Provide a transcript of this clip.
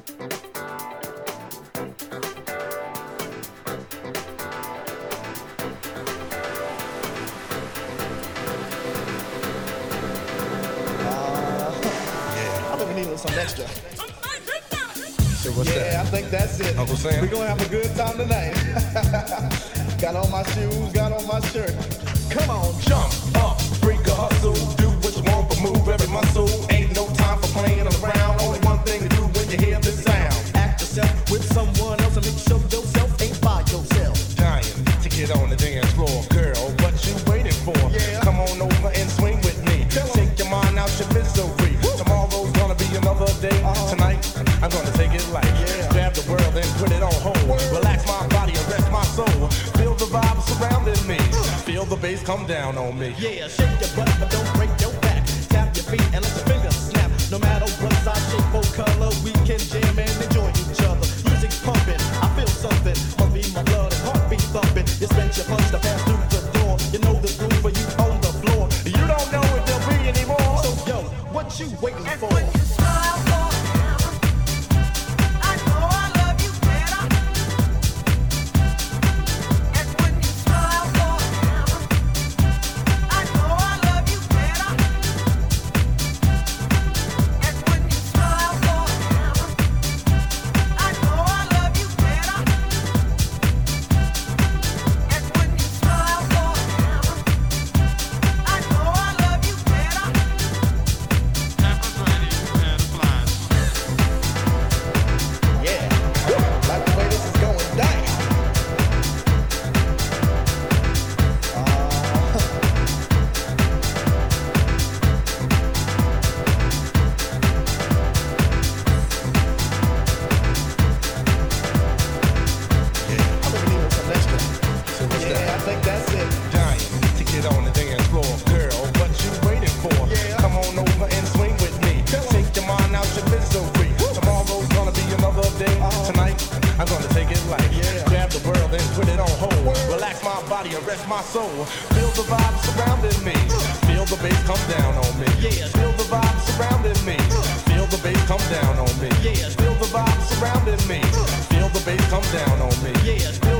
I think we need some extra. So what's that? Yeah, I think that's it. Uncle Sam? We're gonna have a good time tonight. Got on my shoes, got on my shirt. Come on, Jump up, freak a hustle, do what you want, but move every muscle. Ain't no time for playing around. Only one thing to do when you hear this sound. act yourself with someone else and make sure yourself ain't by yourself. Dying to get on the dance floor, girl. What you waiting for? Yeah. Come on over and swing with me. Take your mind out your misery. Tomorrow's gonna be another day. Tonight, I'm gonna take it light. Grab the world and put it on hold. Relax my body and rest my soul. Feel the vibe surrounding me. Feel the bass come down on me. Yeah, shake your butt, but don't break your back. Tap your feet and let your fingers snap. No matter what size, shape, or color, we can jam and enjoy each other. Music's pumping, I feel something. Must be my blood and heartbeat thumping. You spent your funds to pass through the door. You know the groove for you on the floor. You don't know if there'll be any more. So yo, what you waiting for? Yeah, like the way this is going down. I think we need some extra. So what's Yeah, that? I think that's it. Dying to get on the dance floor, girl. What you waiting for? Yeah. Come on over and swing with me. Take your mind out your misery. Tomorrow's gonna be another day. Tonight, I'm gonna take it light. Yeah. Grab the world and put it on hold. Relax my body and rest my soul. Feel the vibe surrounding me. Feel the bass come down on me. Yeah. Feel the vibe surrounding me. Feel the bass come down on me. Yeah. Feel the vibe surrounding me. Feel the bass come down on me. Yeah,